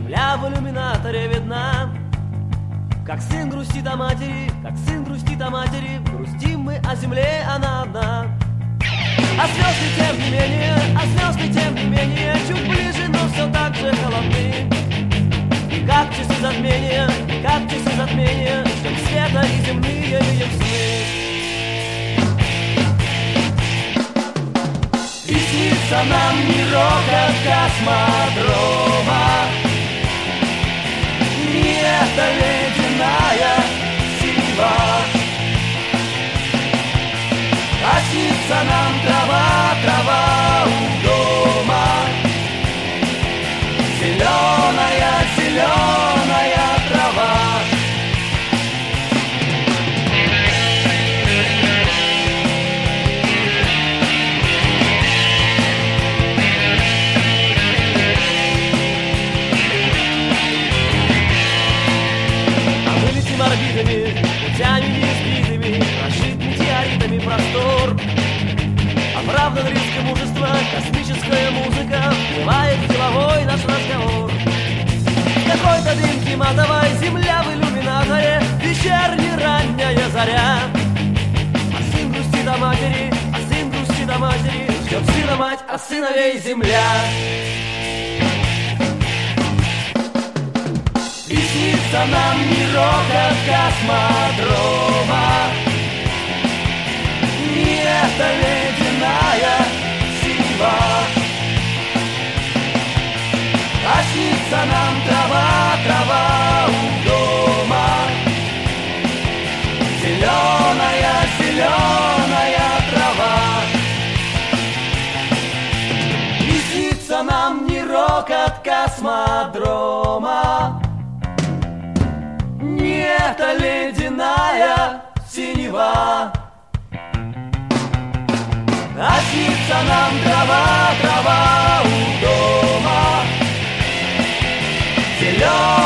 Земля в иллюминаторе видна. Как сын грустит о матери, как сын грустит о матери, грустим мы о земле, она одна. А звезды тем не менее, а звезды тем не менее, чуть ближе, но все так же холодны. И как часы затмения, ждем света и земные видим сны. И снится нам мирок от космодрома. Не эта ледяная синева, а снится нам трава, трава у дома. Зеленая, зеленая трава. Орбитами, путями неизбитыми, прошит метеоритами простор. Оправдан риск и мужество, космическая музыка вплывает в деловой наш разговор. Какой-то дымки матовой, земля в иллюминаторе, вечерняя ранняя заря. А сын грустит о матери, а сын грустит о матери, ждет сына мать, а сыновей земля. И снится нам мирок от космодрома. Не эта ледяная синева, а снится нам трава, трава у дома. Зеленая, зеленая трава. И снится нам мирок от космодрома. Не эта ледяная синева, а снится нам трава, трава у дома. Зеленая.